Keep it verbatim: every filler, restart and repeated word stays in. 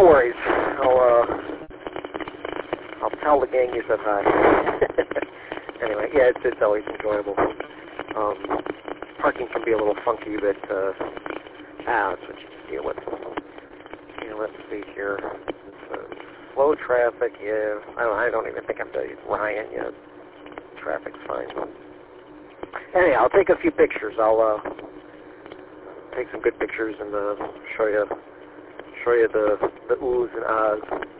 no worries. I'll, uh, I'll tell the gang you said hi. Anyway, yeah, it's, it's always enjoyable. Um, parking can be a little funky, but, uh, ah, that's what you deal with. Yeah, let's see here. Uh, slow traffic, yeah. I don't, I don't even think I'm to Ryan yet. Traffic's fine. Anyhow, I'll take a few pictures. I'll, uh, take some good pictures and, uh, show you, show you the, the oohs and ahs.